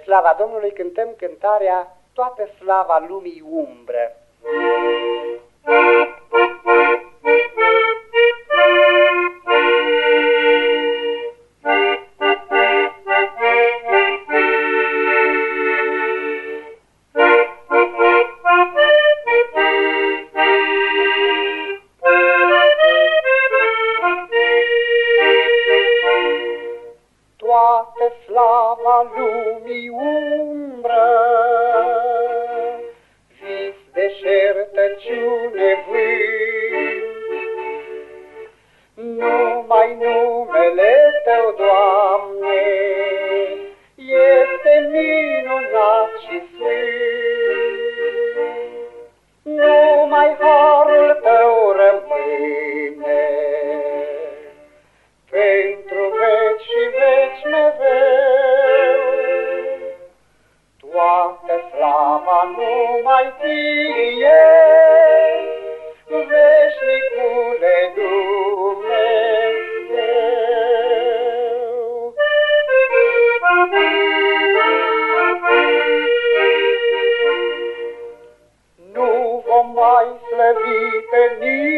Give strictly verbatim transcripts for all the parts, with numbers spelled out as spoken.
slava Domnului cântăm cântarea Toată slava lumii umbră. Toată slava lumii umbră, vis deșertăciune vânt, numai numele Tău, Doamne, este minunat și sfânt. Numai harul Tău rămâne pentru veci și veci mereu. Toată slava numai Ție, veșnicule Dumnezeu. Nu vom mai slăvi pe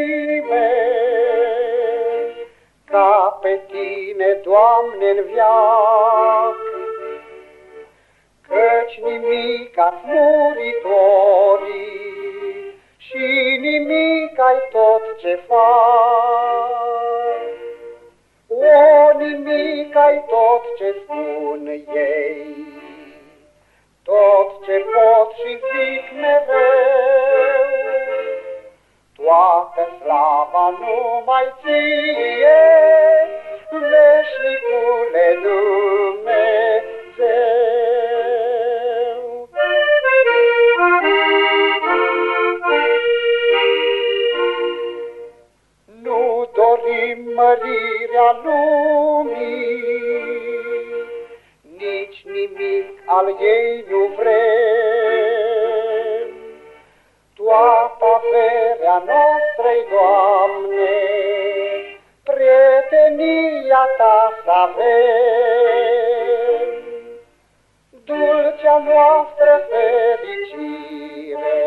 nimeni ca pe Tine, Doamne, în veac, căci nimic-a muritorii și nimic-ai tot ce fac. O, nimic-ai tot ce spun ei, tot ce pot și zic mereu. Toată slava numai Ție, veșnicule Dumnezeu. Nu dorim mărirea lumii, nici nimic al ei nu vrem. Toată averea noastră-i, Doamne, prietenia Ta să avem. Dulcea noastră fericire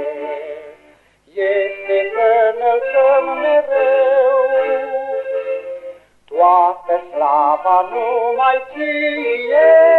este să înălțăm mereu. Toată slava numai Ție,